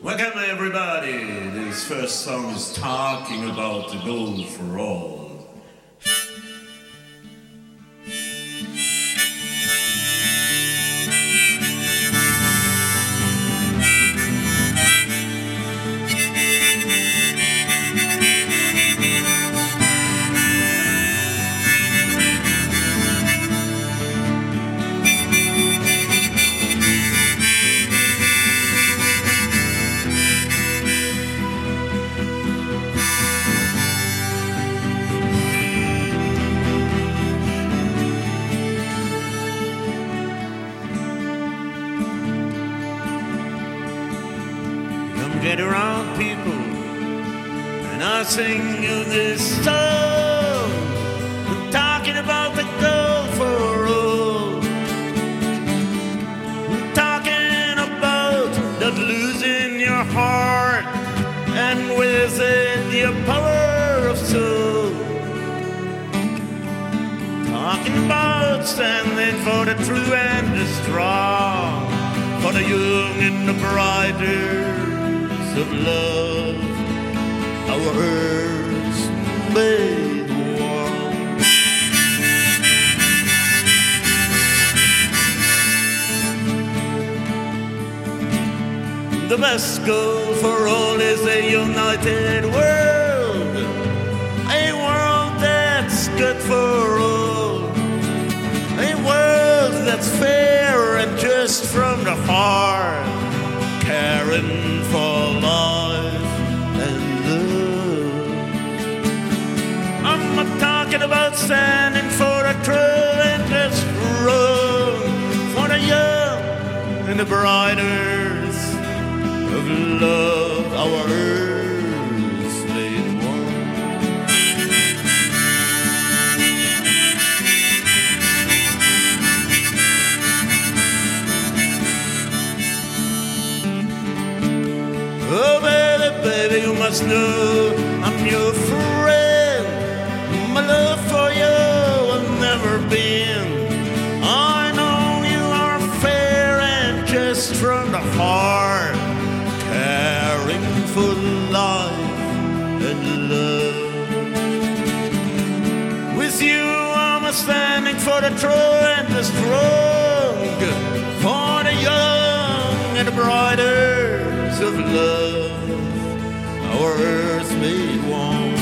Welcome everybody. This first song is talking about the goal for all. Get around, people, and I'll sing you this song. I'm talking about the goal for all. I'm talking about not losing your heart, and with it your power of soul. Talking about standing for the true and the strong, for the young and the brighter of love, our earth's made warm. The best goal for all is a united world, a world that's good for all, a world that's fair and just from the heart, caring for life and love. I'm not talking about standing for the true and the strong, for the young and the briders of love, our earth's made warm. Oh baby, you must know I'm your friend. My love for you will never bend. I know you are fair and just from the heart, caring for life and love. With you I'm standing for the true and the strong, for the young and the briders of love, our earth made warm.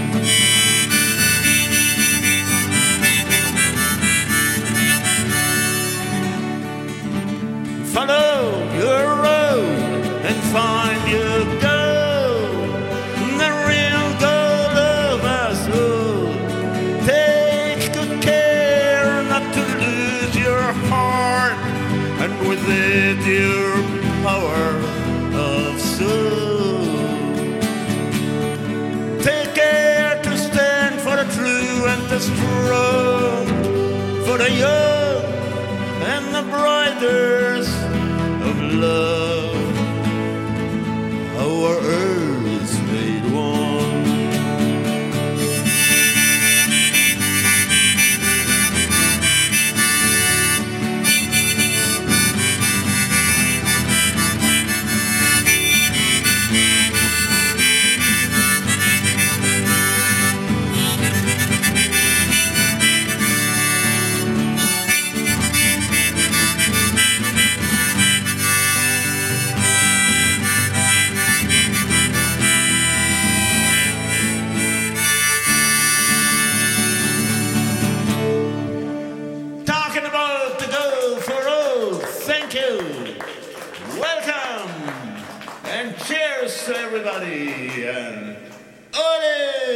Follow your road and find your goal, the real goal of us all. Take good care not to lose your heart, and with it your power of soul. Take care to stand for the true and the strong, for the young and the briders of love, our earth's made warm. Thank you. Welcome. And cheers to everybody. And ole!